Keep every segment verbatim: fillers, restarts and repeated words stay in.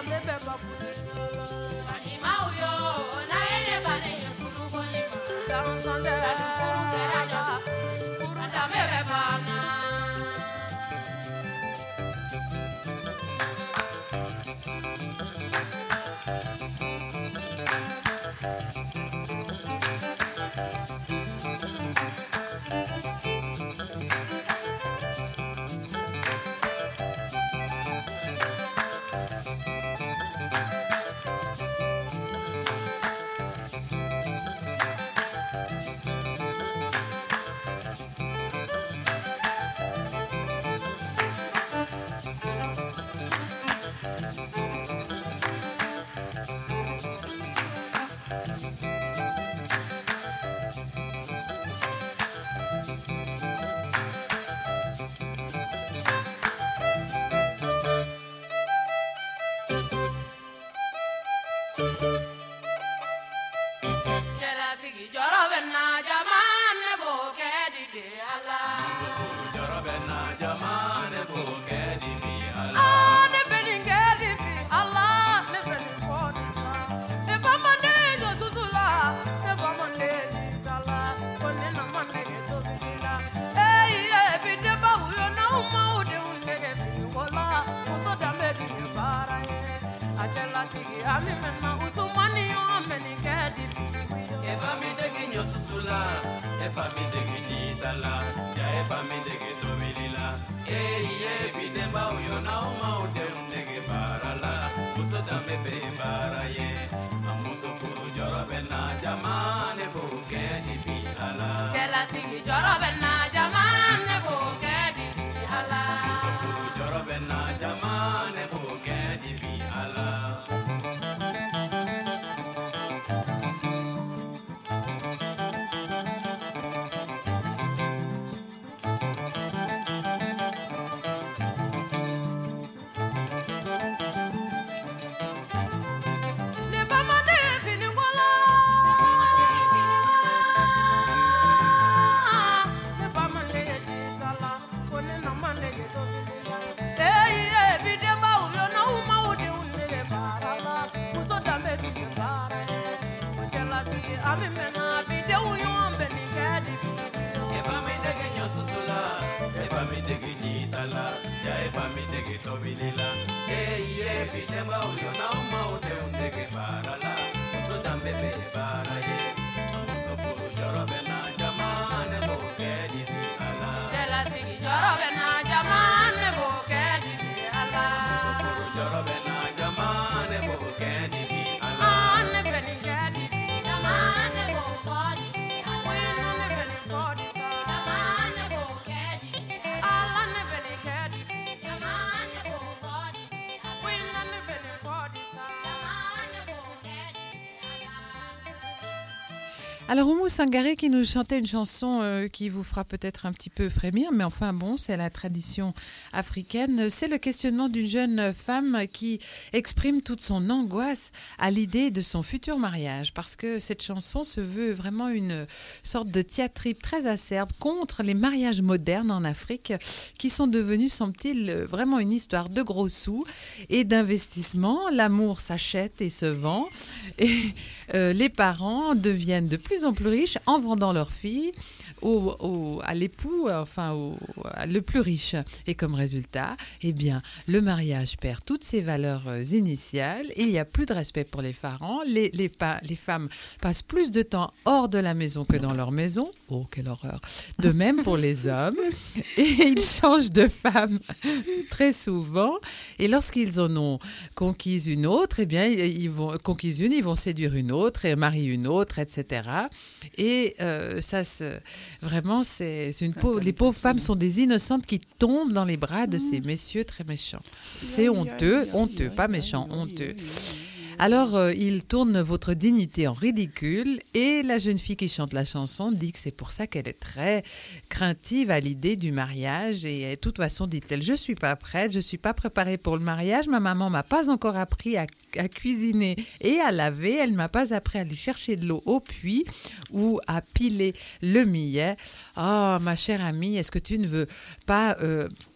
Alors Oumou Sangaré qui nous chantait une chanson euh, qui vous fera peut-être un petit peu frémir, mais enfin bon, c'est la tradition africaine. C'est le questionnement d'une jeune femme qui exprime toute son angoisse à l'idée de son futur mariage, parce que cette chanson se veut vraiment une sorte de diatribe très acerbe contre les mariages modernes en Afrique, qui sont devenus, semble-t-il, vraiment une histoire de gros sous et d'investissement. L'amour s'achète et se vend, et euh, les parents deviennent de plus en plus riches en vendant leurs filles au, au, à l'époux, enfin au, à le plus riche. Et comme résultat, eh bien, le mariage perd toutes ses valeurs initiales. Il n'y a plus de respect pour les parents. Les, les, pa- les femmes passent plus de temps hors de la maison que dans leur maison. Oh, quelle horreur! De même pour les hommes. Et ils changent de femme très souvent. Et lorsqu'ils en ont conquise une autre, eh bien, ils vont conquise une, ils vont séduire une autre et marier une autre, et cetera. Et euh, ça, c'est, vraiment, c'est, c'est une pauvre, les pauvres femmes sont des innocentes qui tombent dans les bras de ces messieurs très méchants. C'est honteux, honteux, pas méchant, honteux. Alors, euh, il tourne votre dignité en ridicule et la jeune fille qui chante la chanson dit que c'est pour ça qu'elle est très craintive à l'idée du mariage. Et de toute façon, dit-elle, je ne suis pas prête, je ne suis pas préparée pour le mariage. Ma maman ne m'a pas encore appris à, à cuisiner et à laver. Elle ne m'a pas appris à aller chercher de l'eau au puits ou à piler le millet. Oh, ma chère amie, est-ce que tu ne veux pas... Euh,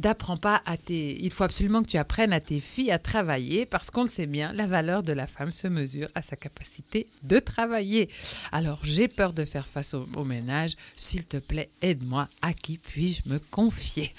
d'apprends pas à tes... Il faut absolument que tu apprennes à tes filles à travailler parce qu'on le sait bien, la valeur de la femme se mesure à sa capacité de travailler. Alors, j'ai peur de faire face au, au ménage. S'il te plaît, aide-moi. À qui puis-je me confier?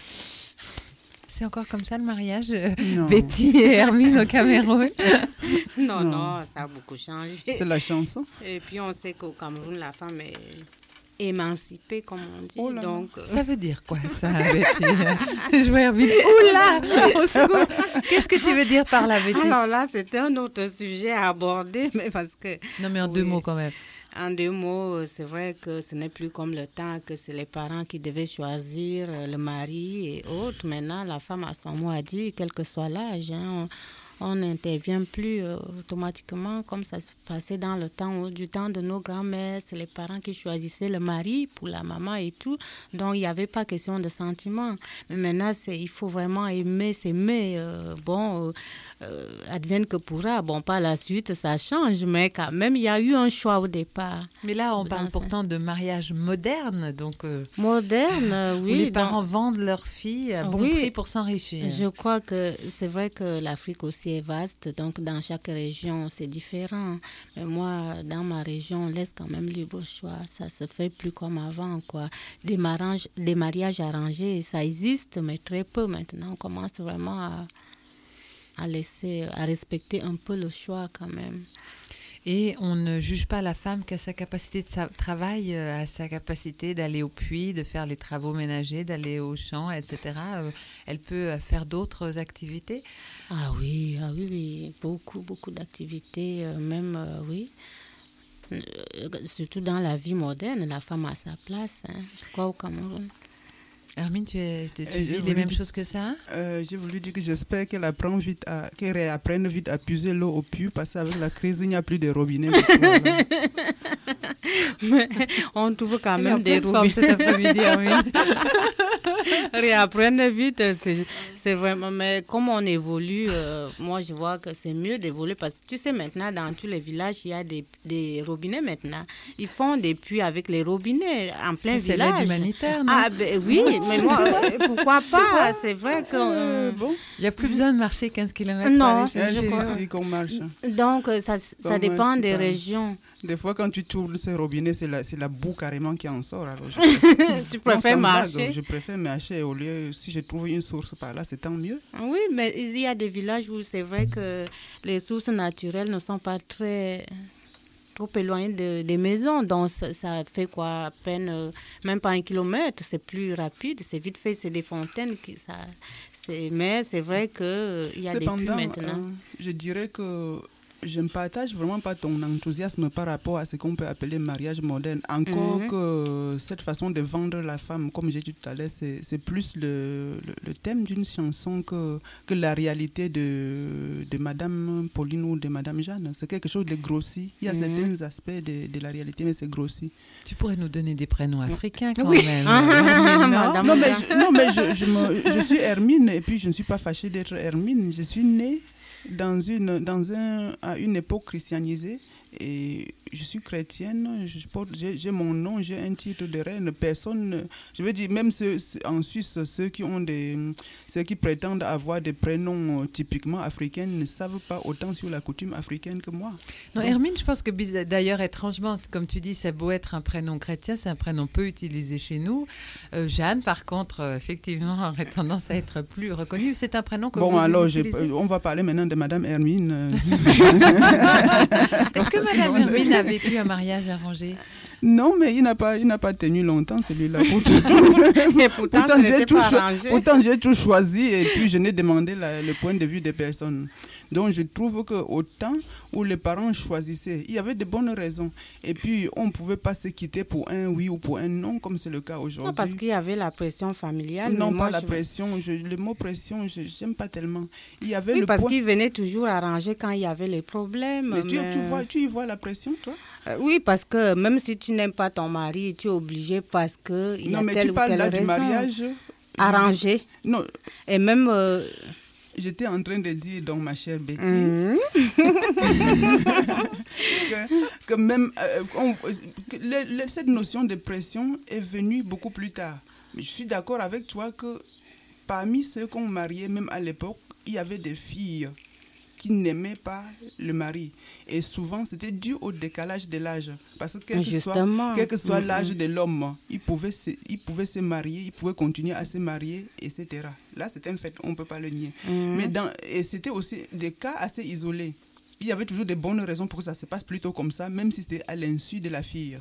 C'est encore comme ça le mariage, non. Betty et Hermine au Cameroun? Non, non, non, ça a beaucoup changé. C'est la chanson. Et puis on sait qu'au Cameroun, la femme est émancipée, comme on dit. Oh donc, euh... ça veut dire quoi ça, Betty? Je vois Hermine. Oula, au secours. Qu'est-ce que tu veux dire par là, Betty? Alors là, c'était un autre sujet à aborder, mais parce que... Non, mais en oui. deux mots quand même. En deux mots, c'est vrai que ce n'est plus comme le temps que c'est les parents qui devaient choisir le mari et autres. Maintenant, la femme a son mot à dire, quel que soit l'âge. Hein. On n'intervient plus euh, automatiquement comme ça se passait dans le temps, du temps de nos grands-mères. C'est les parents qui choisissaient le mari pour la maman et tout. Donc, il n'y avait pas question de sentiment. Mais maintenant, c'est, il faut vraiment aimer, s'aimer. Euh, bon, euh, euh, advienne que pourra. Bon, par la suite, ça change, mais quand même, il y a eu un choix au départ. Mais là, on parle pourtant de mariage moderne. Donc, euh, moderne, euh, oui. Où les parents donc, vendent leurs filles à bon oui, prix pour s'enrichir. Je crois que c'est vrai que l'Afrique aussi est vaste, donc dans chaque région c'est différent, mais moi dans ma région on laisse quand même libre choix, ça se fait plus comme avant quoi. Des mariages, des mariages arrangés ça existe mais très peu maintenant, on commence vraiment à, à laisser, à respecter un peu le choix quand même. Et on ne juge pas la femme qu'à sa capacité de sa- travail, à sa capacité d'aller au puits, de faire les travaux ménagers, d'aller au champ, et cetera. Euh, elle peut faire d'autres activités. Ah oui, ah oui, oui. beaucoup, beaucoup d'activités, euh, même, euh, oui. Euh, surtout dans la vie moderne, la femme a sa place, hein. Quoi au Cameroun. Hermine, tu, es, tu, tu vis les mêmes dire, choses que ça? euh, J'ai voulu dire que j'espère qu'elle apprend vite à, qu'elle réapprenne vite à puiser l'eau au puits, parce qu'avec la crise, il n'y a plus de robinets. Mais on trouve quand même des robinets cet après-midi, Hermine. Réapprendre vite, c'est, c'est vraiment... Mais comme on évolue, euh, moi je vois que c'est mieux d'évoluer, parce que tu sais, maintenant, dans tous les villages, il y a des, des robinets maintenant. Ils font des puits avec les robinets en plein ça, village. C'est l'aide humanitaire, non? Ah ben oui, mais moi, euh, pourquoi pas? C'est vrai que... Euh, bon. Il n'y a plus besoin de marcher quinze kilomètres. Non, je si, si, qu'on marche. Donc, ça, ça dépend des régions. Des fois, quand tu tournes ce robinet, c'est la, c'est la boue carrément qui en sort. Alors je préfère, tu préfères marcher? Blague, je préfère marcher au lieu, si je trouve une source par là, c'est tant mieux. Oui, mais il y a des villages où c'est vrai que les sources naturelles ne sont pas très... trop éloigné de, des maisons, donc ça, ça fait quoi, à peine, euh, même pas un kilomètre, c'est plus rapide, c'est vite fait, c'est des fontaines, qui, ça, c'est, mais c'est vrai qu'il euh, y a Cependant, des puits maintenant. Euh, je dirais que je ne partage vraiment pas ton enthousiasme par rapport à ce qu'on peut appeler mariage moderne. Encore mm-hmm. que cette façon de vendre la femme, comme j'ai dit tout à l'heure, c'est, c'est plus le, le, le thème d'une chanson que, que la réalité de, de Madame Pauline ou de Madame Jeanne. C'est quelque chose de grossi. Il y a mm-hmm. certains aspects de, de la réalité, mais c'est grossi. Tu pourrais nous donner des prénoms africains quand oui. même. non, non, mais, je, non, mais je, je, me, je suis Hermine et puis je ne suis pas fâchée d'être Hermine. Je suis née dans une, dans un, à une époque christianisée et je suis chrétienne, je porte, j'ai, j'ai mon nom, j'ai un titre de reine. Personne, je veux dire, même ceux, en Suisse, ceux qui ont des, ceux qui prétendent avoir des prénoms typiquement africains ne savent pas autant sur la coutume africaine que moi. Non, donc, Hermine, je pense que d'ailleurs, étrangement, comme tu dis, c'est beau être un prénom chrétien, c'est un prénom peu utilisé chez nous. Euh, Jeanne, par contre, euh, effectivement, aurait tendance à être plus reconnue. C'est un prénom que bon, vous alors, utilisez. Bon, alors, on va parler maintenant de Madame Hermine. Est-ce que Madame Hermine a vécu un mariage arrangé? Non, mais il n'a pas, il n'a pas tenu longtemps celui-là. Mais pourtant, pourtant, j'ai tout cho- pourtant, j'ai tout choisi et puis je n'ai demandé la, le point de vue des personnes. Donc, je trouve qu'au temps où les parents choisissaient, il y avait de bonnes raisons. Et puis, on ne pouvait pas se quitter pour un oui ou pour un non, comme c'est le cas aujourd'hui. Non, parce qu'il y avait la pression familiale. Non, mais pas moi, la je... pression. Je, le mot pression, je n'aime pas tellement. Il y avait oui, le parce point... qu'ils venaient toujours arranger quand il y avait les problèmes. Mais, mais... Tu, tu, vois, tu y vois la pression, toi? Euh, oui, parce que même si tu n'aimes pas ton mari, tu es obligé parce qu'il y a non, mais telle tu ou parles telle là raison. Du mariage arrangé. Non. Et même... Euh... J'étais en train de dire, donc, ma chère Betty, mmh. que, que même euh, on, que le, le, cette notion de pression est venue beaucoup plus tard. Mais je suis d'accord avec toi que parmi ceux qu'on mariait, même à l'époque, il y avait des filles qui n'aimaient pas le mari. Et souvent, c'était dû au décalage de l'âge. Parce que quel que soit, quel que soit mm-hmm. l'âge de l'homme, il pouvait, se, il pouvait se marier, il pouvait continuer à se marier, et cetera. Là, c'est un fait, on ne peut pas le nier. Mm-hmm. Mais dans, et c'était aussi des cas assez isolés. Il y avait toujours de bonnes raisons pour que ça se passe plutôt comme ça, même si c'était à l'insu de la fille.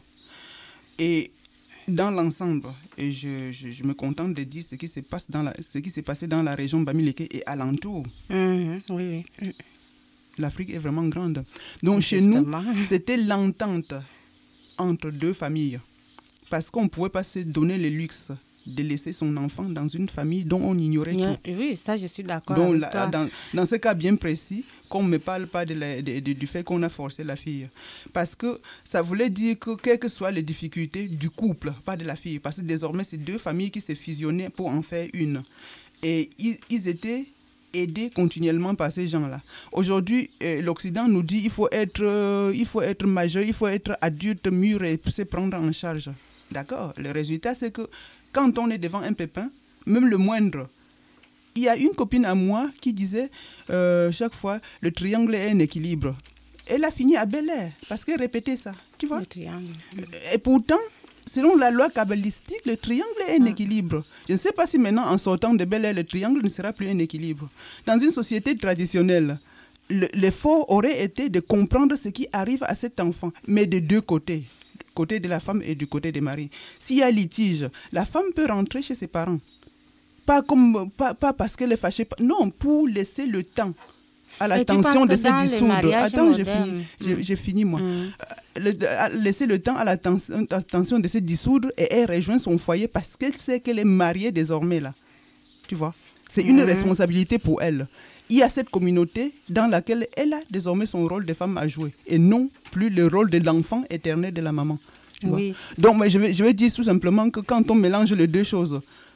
Et dans l'ensemble, et je, je, je me contente de dire ce qui se passe dans la, ce qui s'est passé dans la région Bamileke et alentour. Mm-hmm. Oui, oui. L'Afrique est vraiment grande. Donc Justement. Chez nous, c'était l'entente entre deux familles. Parce qu'on ne pouvait pas se donner le luxe de laisser son enfant dans une famille dont on ignorait yeah. tout. Oui, ça je suis d'accord Donc, avec la, toi. Dans, dans ce cas bien précis, qu'on ne me parle pas de la, de, de, du fait qu'on a forcé la fille. Parce que ça voulait dire que quelles que soient les difficultés du couple, pas de la fille, parce que désormais c'est deux familles qui se fusionnaient pour en faire une. Et ils, ils étaient aidés continuellement par ces gens-là. Aujourd'hui, euh, l'Occident nous dit qu'il faut être, euh, il faut être majeur, il faut être adulte, mûr et se prendre en charge. D'accord ? Le résultat, c'est que quand on est devant un pépin, même le moindre, il y a une copine à moi qui disait euh, chaque fois, le triangle est un équilibre. Elle a fini à Bel Air parce qu'elle répétait ça, tu vois ? Le triangle. Et pourtant, selon la loi kabbalistique, le triangle est un ah. équilibre. Je ne sais pas si maintenant, en sortant de Bel Air, le triangle ne sera plus un équilibre. Dans une société traditionnelle, le, l'effort aurait été de comprendre ce qui arrive à cet enfant, mais de deux côtés, du côté de la femme et du côté des maris. S'il y a litige, la femme peut rentrer chez ses parents. Pas, comme, pas, pas parce qu'elle est fâchée, non, pour laisser le temps à la tension de se dissoudre. Attends, j'ai fini, j'ai, mmh. j'ai fini moi. Mmh. Le, laisser le temps à la tension, la tension de se dissoudre et elle rejoint son foyer parce qu'elle sait qu'elle est mariée désormais là. Tu vois, c'est mmh. une responsabilité pour elle. Il y a cette communauté dans laquelle elle a désormais son rôle de femme à jouer et non plus le rôle de l'enfant éternel de la maman. Tu oui. vois? Donc, mais je, vais, je vais dire tout simplement que quand on mélange les deux choses,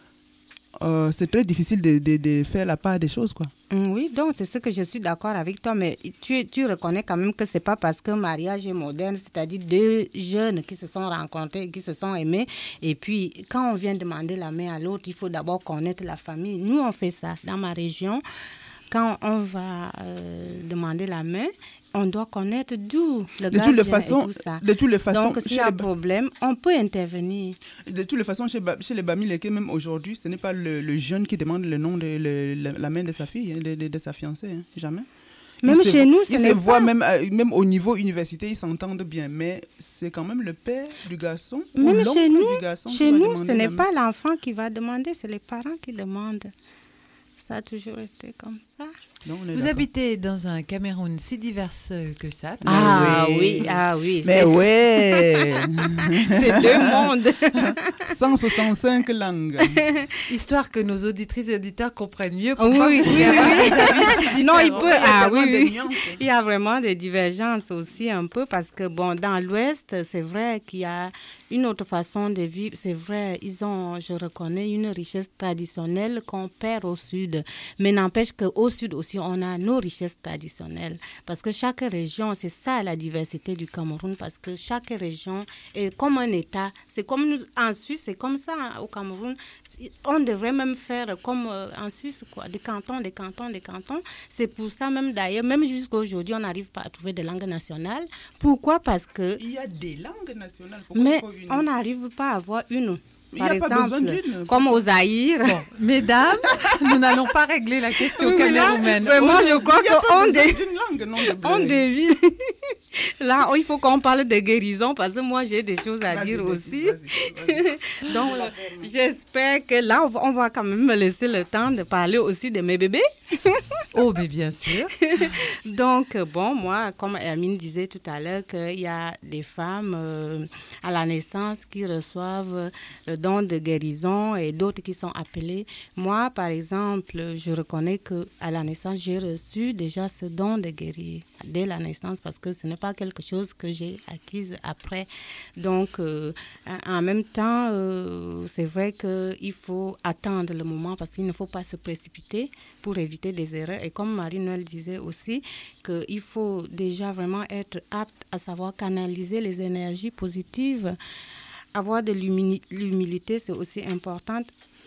Euh, c'est très difficile de, de, de faire la part des choses, quoi. Oui, donc c'est ce que je suis d'accord avec toi, mais tu, tu reconnais quand même que c'est pas parce que mariage est moderne, c'est-à-dire deux jeunes qui se sont rencontrés, qui se sont aimés, et puis quand on vient demander la main à l'autre, il faut d'abord connaître la famille. Nous, on fait ça dans ma région. Quand on va euh, demander la main, on doit connaître d'où le gars vient façons, et tout ça. De toutes les façons, donc, s'il y a un ba... problème, on peut intervenir. De toutes les façons, chez, ba... chez les Bamileke, même aujourd'hui, ce n'est pas le, le jeune qui demande le nom de le, la, la main de sa fille, hein, de, de, de sa fiancée, hein, jamais. Même ils chez se, nous, ils se voient même, même au niveau université, ils s'entendent bien, mais c'est quand même le père du garçon même ou l'oncle chez nous, du garçon chez qui va nous, demander ce n'est la pas main. l'enfant qui va demander, c'est les parents qui demandent. Ça a toujours été comme ça. Non, Vous d'accord. habitez dans un Cameroun si divers que ça. Ah oui, oui, ah oui. Mais c'est... ouais. C'est deux mondes. cent soixante-cinq langues. Histoire que nos auditrices et auditeurs comprennent mieux. Oui, oui, oui. oui. Non, il peut. Ah oui, oui. Il y a vraiment des divergences aussi un peu parce que bon, dans l'Ouest, c'est vrai qu'il y a une autre façon de vivre. C'est vrai, ils ont, je reconnais, une richesse traditionnelle qu'on perd au Sud. Mais n'empêche qu'au Sud aussi, on a nos richesses traditionnelles. Parce que chaque région, c'est ça la diversité du Cameroun, parce que chaque région est comme un État. C'est comme nous, en Suisse, c'est comme ça au Cameroun. On devrait même faire comme euh, en Suisse, quoi, des cantons, des cantons, des cantons. C'est pour ça même d'ailleurs, même jusqu'à aujourd'hui, on n'arrive pas à trouver des langues nationales. Pourquoi? Parce que... Il y a des langues nationales. Pourquoi mais il faut une? On n'arrive pas à avoir une. Il n'y a exemple, pas besoin d'une. Comme aux Zaïre. Bon, mesdames, nous n'allons pas régler la question oui, camerounaine. Vraiment, je crois qu'on dé... de on dévie. Là, il faut qu'on parle de guérison parce que moi, j'ai des choses à vas-y, dire vas-y, aussi. Vas-y, vas-y. Donc, j'espère que là, on va quand même me laisser le temps de parler aussi de mes bébés. Oh, mais bien sûr. Donc, bon, moi, comme Hermine disait tout à l'heure, qu'il y a des femmes euh, à la naissance qui reçoivent le don de guérison et d'autres qui sont appelées. Moi, par exemple, je reconnais qu'à la naissance, j'ai reçu déjà ce don de guérir dès la naissance parce que ce n'est pas quelque chose que j'ai acquis après. Donc, euh, en même temps, euh, c'est vrai qu'il faut attendre le moment parce qu'il ne faut pas se précipiter pour éviter des erreurs. Et comme Marie-Noël disait aussi, qu'il faut déjà vraiment être apte à savoir canaliser les énergies positives. Avoir de l'humilité, c'est aussi important.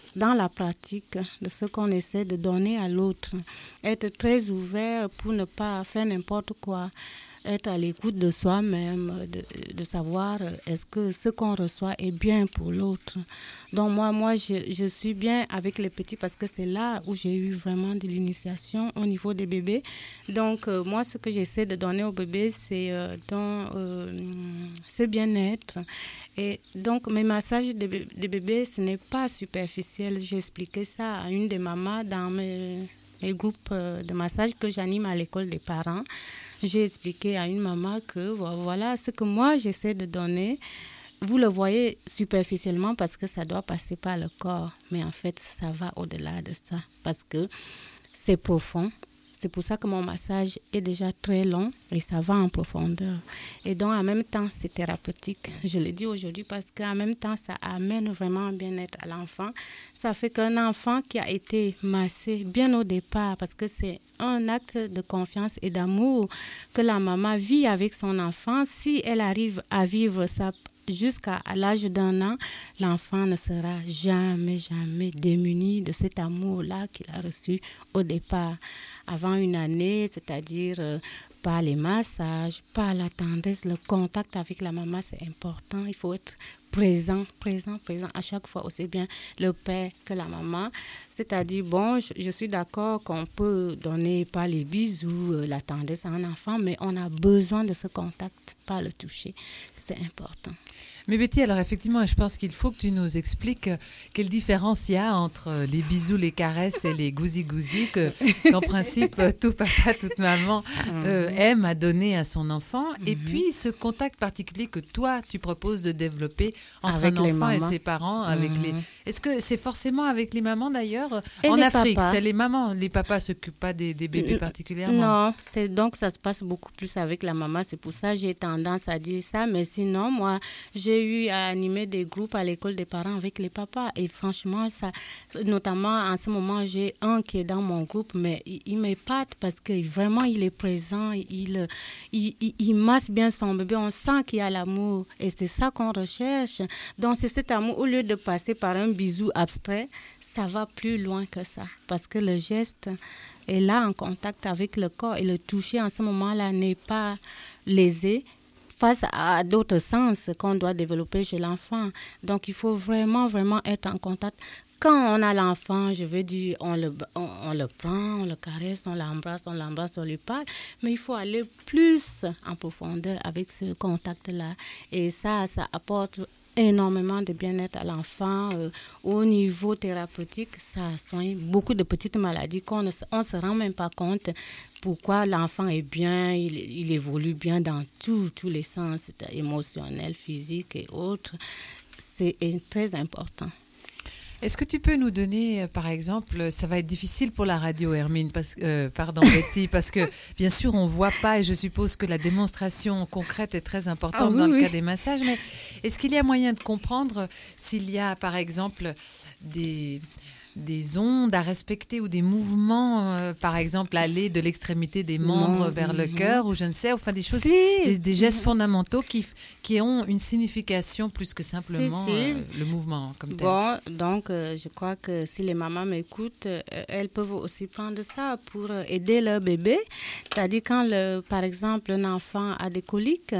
dans la pratique de ce qu'on essaie de donner à l'autre. Être très ouvert pour ne pas faire n'importe quoi. Être à l'écoute de soi-même, de, de savoir est-ce que ce qu'on reçoit est bien pour l'autre. Donc moi, moi je, je suis bien avec les petits parce que c'est là où j'ai eu vraiment de l'initiation au niveau des bébés. Donc euh, moi, ce que j'essaie de donner aux bébés, c'est euh, dans euh, ce bien-être. Et donc mes massages des bé- de bébés, ce n'est pas superficiel. J'ai expliqué ça à une des mamans dans mes, mes groupes de massage que j'anime à l'école des parents. J'ai expliqué à une maman que voilà ce que moi j'essaie de donner. Vous le voyez superficiellement parce que ça doit passer par le corps. Mais en fait, ça va au-delà de ça parce que c'est profond. C'est pour ça que mon massage est déjà très long et ça va en profondeur. Et donc, en même temps, c'est thérapeutique. Je le dis aujourd'hui parce qu'en même temps, ça amène vraiment un bien-être à l'enfant. Ça fait qu'un enfant qui a été massé bien au départ, parce que c'est un acte de confiance et d'amour que la maman vit avec son enfant. Si elle arrive à vivre ça jusqu'à l'âge d'un an, l'enfant ne sera jamais, jamais démuni de cet amour-là qu'il a reçu au départ. Avant une année, c'est-à-dire euh, par les massages, par la tendresse, le contact avec la maman, c'est important. Il faut être présent, présent, présent à chaque fois, aussi bien le père que la maman. C'est-à-dire, bon, je, je suis d'accord qu'on peut donner par les bisous, euh, la tendresse à un enfant, mais on a besoin de ce contact, pas le toucher. C'est important. Mais Betty, alors effectivement, je pense qu'il faut que tu nous expliques quelle différence il y a entre les bisous, les caresses et les gousi-gousi, que, qu'en principe, tout papa, toute maman euh, aime à donner à son enfant. Et puis, ce contact particulier que toi, tu proposes de développer entre avec un enfant et ses parents. Avec mmh. les... Est-ce que c'est forcément avec les mamans d'ailleurs? Et en Afrique, papas. C'est les mamans. Les papas ne s'occupent pas des, des bébés particulièrement. Non, c'est, donc ça se passe beaucoup plus avec la maman. C'est pour ça que j'ai tendance à dire ça. Mais sinon, moi, j'ai eu à animer des groupes à l'école des parents avec les papas et franchement ça, notamment en ce moment j'ai un qui est dans mon groupe mais il, il m'épate parce que vraiment il est présent, il, il, il, il masse bien son bébé, on sent qu'il y a l'amour et c'est ça qu'on recherche. Donc c'est cet amour, au lieu de passer par un bisou abstrait, ça va plus loin que ça parce que le geste est là en contact avec le corps et le toucher en ce moment-là n'est pas lésé face à d'autres sens qu'on doit développer chez l'enfant. Donc, il faut vraiment, vraiment être en contact. Quand on a l'enfant, je veux dire, on le, on, on le prend, on le caresse, on l'embrasse, on l'embrasse, on lui parle, mais il faut aller plus en profondeur avec ce contact-là. Et ça, ça apporte énormément de bien-être à l'enfant. Euh, au niveau thérapeutique, ça soigne beaucoup de petites maladies qu'on ne on se rend même pas compte pourquoi l'enfant est bien, il, il évolue bien dans tous tous les sens, émotionnel, physique et autres. C'est très important. Est-ce que tu peux nous donner, par exemple, ça va être difficile pour la radio, Hermine, parce, euh, pardon Betty, parce que bien sûr on ne voit pas et je suppose que la démonstration concrète est très importante ah, oui, dans le oui. cas des massages, mais est-ce qu'il y a moyen de comprendre s'il y a, par exemple, des... des ondes à respecter ou des mouvements, euh, par exemple, aller de l'extrémité des membres non, vers le cœur ou je ne sais, enfin des choses, si. des, des gestes fondamentaux qui, qui ont une signification plus que simplement si, si. Euh, le mouvement comme tel. Bon, donc euh, je crois que si les mamans m'écoutent, euh, elles peuvent aussi prendre ça pour euh, aider leur bébé. C'est-à-dire quand, le, par exemple, un enfant a des coliques,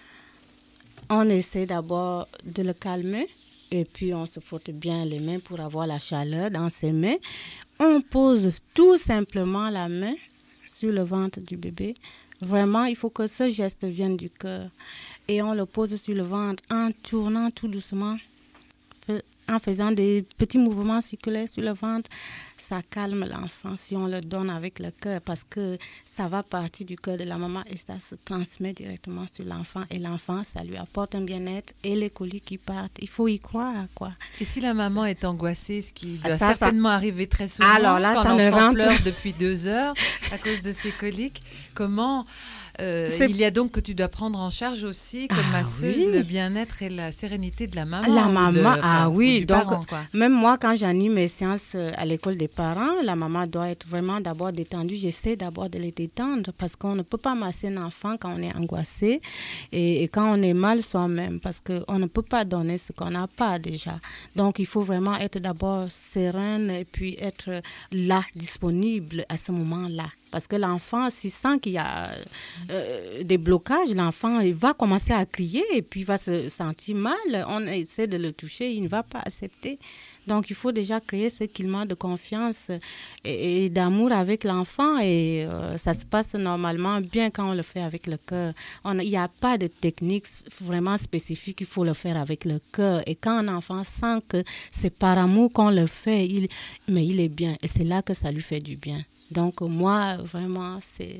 on essaie d'abord de le calmer. Et puis, on se frotte bien les mains pour avoir la chaleur dans ses mains. On pose tout simplement la main sur le ventre du bébé. Vraiment, il faut que ce geste vienne du cœur. Et on le pose sur le ventre en tournant tout doucement, en faisant des petits mouvements circulaires sur le ventre. Ça calme l'enfant si on le donne avec le cœur parce que ça va partir du cœur de la maman et ça se transmet directement sur l'enfant. Et l'enfant, ça lui apporte un bien-être et les coliques qui partent. Il faut y croire, quoi. Et si la maman ça... est angoissée, ce qui doit ça, certainement ça... arriver très souvent, alors là, quand ça l'enfant ne rentre... pleure depuis deux heures à cause de ses coliques, comment... Euh, il y a donc que tu dois prendre en charge aussi, comme ah, masseuse, oui. le bien-être et la sérénité de la maman. La maman, de, ah oui, oui, donc parent, quoi. Même moi, quand j'anime mes séances à l'école des parents, la maman doit être vraiment d'abord détendue. J'essaie d'abord de les détendre parce qu'on ne peut pas masser un enfant quand on est angoissé et, et quand on est mal soi-même parce qu'on ne peut pas donner ce qu'on n'a pas déjà. Donc, il faut vraiment être d'abord sereine et puis être là, disponible à ce moment-là. Parce que l'enfant, s'il sent qu'il y a euh, des blocages, l'enfant il va commencer à crier et puis il va se sentir mal. On essaie de le toucher, il ne va pas accepter. Donc, il faut déjà créer ce climat de confiance et, et d'amour avec l'enfant. Et euh, ça se passe normalement bien quand on le fait avec le cœur. Il n'y a pas de technique vraiment spécifique, il faut le faire avec le cœur. Et quand un enfant sent que c'est par amour qu'on le fait, il, mais il est bien. Et c'est là que ça lui fait du bien. Donc, moi, vraiment, c'est...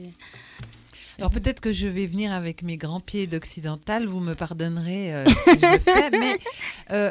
Alors, peut-être que je vais venir avec mes grands pieds d'occidental, vous me pardonnerez euh, si je le fais, mais euh,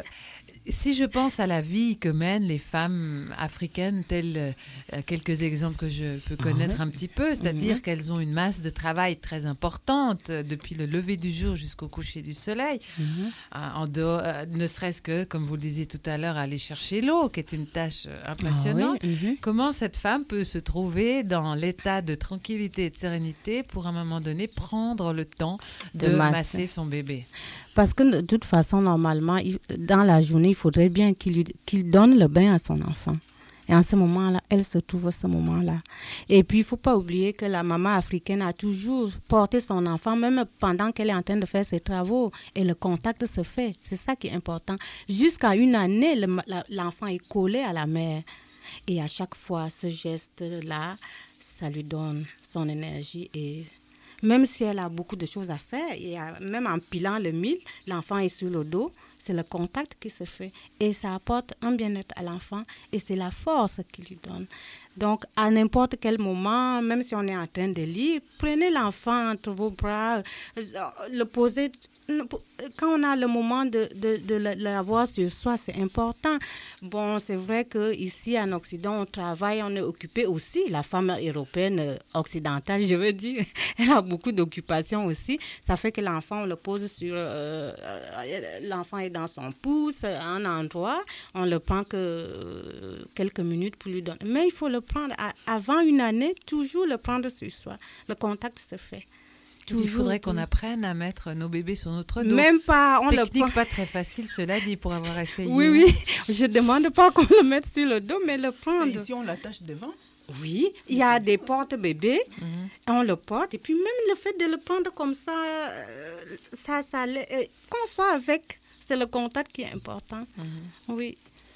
si je pense à la vie que mènent les femmes africaines, tels euh, quelques exemples que je peux connaître ah ouais. un petit peu, c'est-à-dire mmh. qu'elles ont une masse de travail très importante euh, depuis le lever du jour jusqu'au coucher du soleil, mmh. euh, en dehors, euh, ne serait-ce que, comme vous le disiez tout à l'heure, aller chercher l'eau, qui est une tâche euh, impressionnante. Ah oui. mmh. Comment cette femme peut se trouver dans l'état de tranquillité et de sérénité pour, à un moment donné, prendre le temps de, de masser. masser son bébé? Parce que de toute façon, normalement, il, dans la journée, il faudrait bien qu'il, lui, qu'il donne le bain à son enfant. Et en ce moment-là, elle se trouve à ce moment-là. Et puis, il ne faut pas oublier que la maman africaine a toujours porté son enfant, même pendant qu'elle est en train de faire ses travaux. Et le contact se fait. C'est ça qui est important. Jusqu'à une année, le, la, l'enfant est collé à la mère. Et à chaque fois, ce geste-là, ça lui donne son énergie et... Même si elle a beaucoup de choses à faire, et même en pilant le mille, l'enfant est sur le dos, c'est le contact qui se fait. Et ça apporte un bien-être à l'enfant et c'est la force qu'il lui donne. Donc, à n'importe quel moment, même si on est en train de lire, prenez l'enfant entre vos bras, le posez. Quand on a le moment de, de, de l'avoir sur soi, c'est important. Bon, c'est vrai qu'ici, en Occident, on travaille, on est occupé aussi. La femme européenne occidentale, je veux dire, elle a beaucoup d'occupations aussi. Ça fait que l'enfant, on le pose sur... Euh, l'enfant est dans son pouce, à un endroit. On le prend que euh, quelques minutes pour lui donner. Mais il faut le prendre à, avant une année, toujours le prendre sur soi. Le contact se fait. Toujours. Il faudrait qu'on apprenne à mettre nos bébés sur notre dos. Même pas, on Technique le prend. Pas très facile, cela dit, pour avoir essayé. Oui, oui. Je ne demande pas qu'on le mette sur le dos, mais le prendre. Et ici, on l'attache devant? Oui, il y a des porte-bébés, mm-hmm. on le porte. Et puis même le fait de le prendre comme ça, euh, ça, ça euh, qu'on soit avec, c'est le contact qui est important. Mm-hmm. Oui.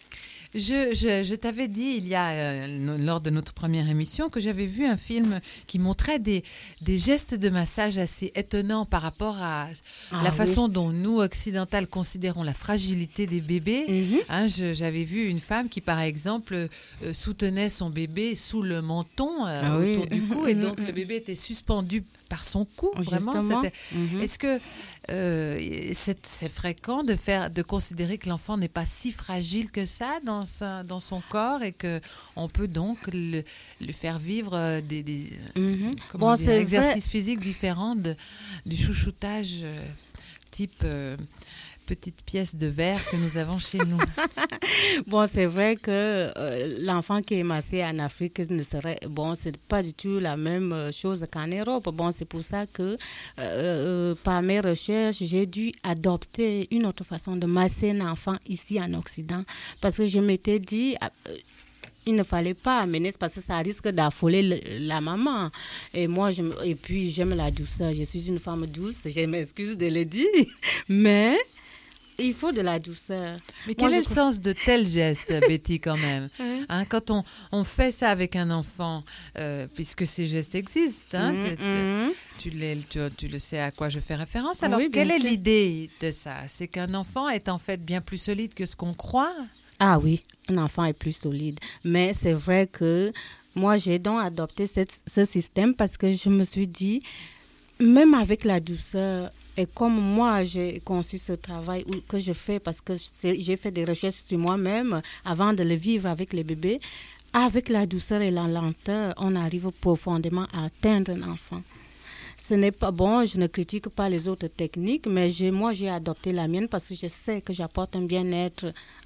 Je, je, je t'avais dit il y a, euh, lors de notre première émission, que j'avais vu un film qui montrait des, des gestes de massage assez étonnants par rapport à ah, la oui. façon dont nous, occidentales, considérons la fragilité des bébés. Mm-hmm. Hein, je, j'avais vu une femme qui, par exemple, euh, soutenait son bébé sous le menton, euh, ah, autour oui. du cou, et donc le bébé était suspendu par son cou, vraiment. C'était... Mm-hmm. Est-ce que euh, c'est, c'est fréquent de, faire, de considérer que l'enfant n'est pas si fragile que ça dans, sa, dans son corps et qu'on peut donc le, lui faire vivre des, des mm-hmm. comment bon, dire, exercices physiques différents de, du chouchoutage euh, type... Euh, petite pièce de verre que nous avons chez nous. Bon, c'est vrai que euh, l'enfant qui est massé en Afrique ne serait... Bon, c'est pas du tout la même chose qu'en Europe. Bon, c'est pour ça que, euh, euh, par mes recherches, j'ai dû adopter une autre façon de masser un enfant ici en Occident. Parce que je m'étais dit... Euh, il ne fallait pas amener parce que ça risque d'affoler le, la maman. Et moi, je, et puis j'aime la douceur. Je suis une femme douce, je m'excuse de le dire. Mais... il faut de la douceur. Mais quel Moi, est le crois... sens de tel geste, Betty, quand même hein, quand on, on fait ça avec un enfant, euh, puisque ces gestes existent, hein, mm-hmm. tu, tu, tu, les, tu, tu le sais à quoi je fais référence. Alors, oui, quelle est sûr. l'idée de ça? C'est qu'un enfant est en fait bien plus solide que ce qu'on croit? Ah oui, un enfant est plus solide. Mais c'est vrai que moi, j'ai donc adopté cette, ce système parce que je me suis dit, même avec la douceur, et comme moi, j'ai conçu ce travail que je fais parce que j'ai fait des recherches sur moi-même avant de le vivre avec les bébés, avec la douceur et la lenteur, on arrive profondément à atteindre un enfant. Ce n'est pas bon, je ne critique pas les autres techniques, mais j'ai, moi, j'ai adopté la mienne parce que je sais que j'apporte un bien-être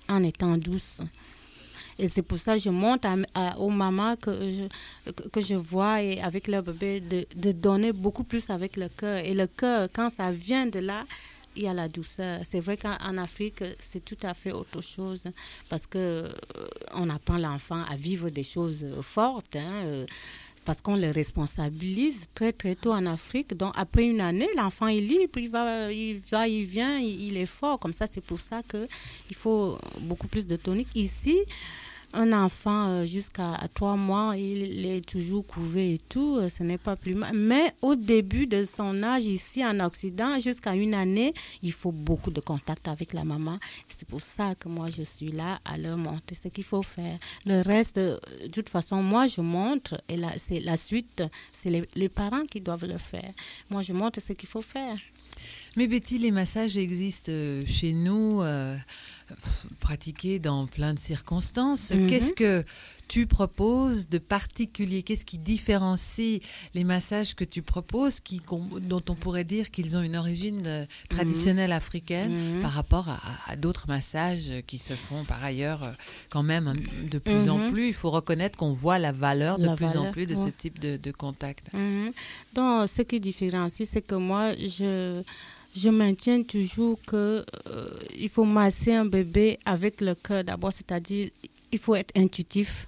en étant douce. Et c'est pour ça que je montre à, à, aux mamans que je, que, que je vois et avec leur bébé de, de donner beaucoup plus avec le cœur. Et le cœur, quand ça vient de là, il y a la douceur. C'est vrai qu'en Afrique, c'est tout à fait autre chose parce qu'on euh, apprend l'enfant à vivre des choses fortes, hein, euh, parce qu'on le responsabilise très très tôt en Afrique. Donc après une année, l'enfant est libre, il va, il va, il vient, il, il est fort. Comme ça, c'est pour ça qu'il faut beaucoup plus de tonique. Ici, un enfant euh, jusqu'à trois mois, il est toujours couvé et tout, euh, ce n'est pas plus mal. Mais au début de son âge, ici en Occident, jusqu'à une année, il faut beaucoup de contact avec la maman. C'est pour ça que moi, je suis là à leur montrer ce qu'il faut faire. Le reste, de toute façon, moi, je montre, et la, c'est la suite, c'est les, les parents qui doivent le faire. Moi, je montre ce qu'il faut faire. Mais Betty, les massages existent chez nous, euh, pratiqués dans plein de circonstances. Mm-hmm. Qu'est-ce que tu proposes de particulier? Qu'est-ce qui différencie les massages que tu proposes, qui, dont on pourrait dire qu'ils ont une origine euh, traditionnelle mm-hmm. africaine mm-hmm. par rapport à, à d'autres massages qui se font par ailleurs quand même de plus mm-hmm. en plus? Il faut reconnaître qu'on voit la valeur de la plus valeur, en plus de ouais. ce type de, de contact. Mm-hmm. Donc, ce qui différencie, c'est que moi, je... Je maintiens toujours qu'il euh, faut masser un bébé avec le cœur d'abord, c'est-à-dire il faut être intuitif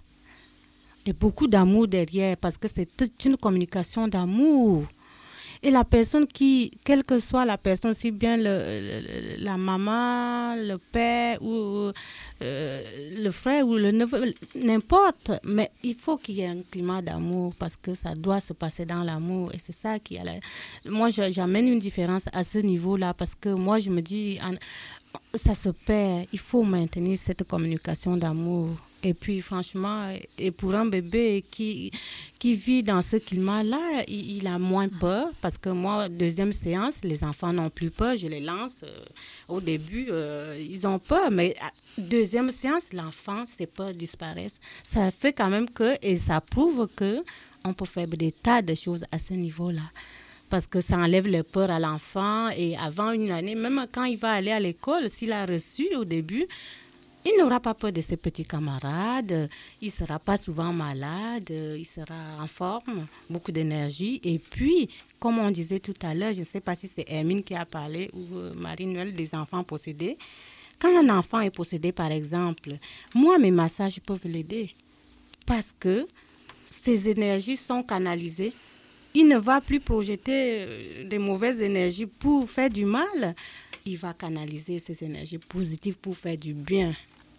et beaucoup d'amour derrière parce que c'est toute une communication d'amour. Et la personne qui, quelle que soit la personne, si bien le, le, la maman, le père ou euh, le frère ou le neveu, n'importe, mais il faut qu'il y ait un climat d'amour parce que ça doit se passer dans l'amour et c'est ça qui a la... Moi, je, j'amène une différence à ce niveau-là parce que moi, je me dis, ça se perd, il faut maintenir cette communication d'amour. Et puis, franchement, et pour un bébé qui, qui vit dans ce climat-là, il, il a moins peur. Parce que moi, deuxième séance, les enfants n'ont plus peur. Je les lance. Euh, au début, euh, ils ont peur. Mais deuxième séance, l'enfant, ses peurs disparaissent. Ça fait quand même que, et ça prouve qu'on peut faire des tas de choses à ce niveau-là. Parce que ça enlève les peurs à l'enfant. Et avant une année, même quand il va aller à l'école, s'il a reçu au début... il n'aura pas peur de ses petits camarades, il ne sera pas souvent malade, il sera en forme, beaucoup d'énergie. Et puis, comme on disait tout à l'heure, je ne sais pas si c'est Hermine qui a parlé ou Marie-Noël, des enfants possédés. Quand un enfant est possédé, par exemple, moi, mes massages peuvent l'aider parce que ses énergies sont canalisées. Il ne va plus projeter des mauvaises énergies pour faire du mal. Il va canaliser ses énergies positives pour faire du bien.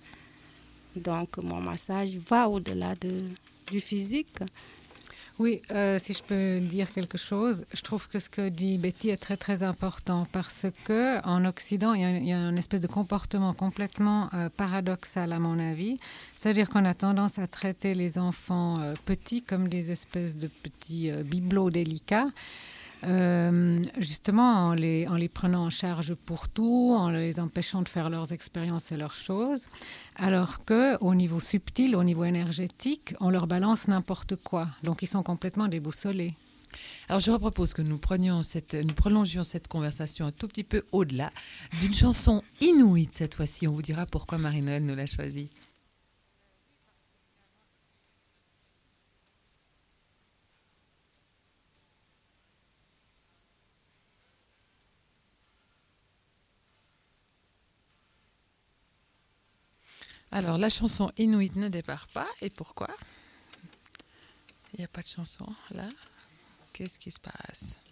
Donc, mon massage va au-delà de, du physique. Oui, euh, si je peux dire quelque chose, je trouve que ce que dit Betty est très, très important parce qu'en Occident, il y a, il y a une espèce de comportement complètement euh, paradoxal, à mon avis. C'est-à-dire qu'on a tendance à traiter les enfants euh, petits comme des espèces de petits euh, bibelots délicats. Euh, justement en les, en les prenant en charge pour tout, en les empêchant de faire leurs expériences et leurs choses, alors qu'au niveau subtil, au niveau énergétique, on leur balance n'importe quoi. Donc ils sont complètement déboussolés. Alors je propose que nous, prenions cette, nous prolongions cette conversation un tout petit peu au-delà d'une chanson inuite cette fois-ci. On vous dira pourquoi Marie-Noël nous l'a choisie. Alors, la chanson Inuit ne départ pas. Et pourquoi? Il n'y a pas de chanson là. Qu'est-ce qui se passe?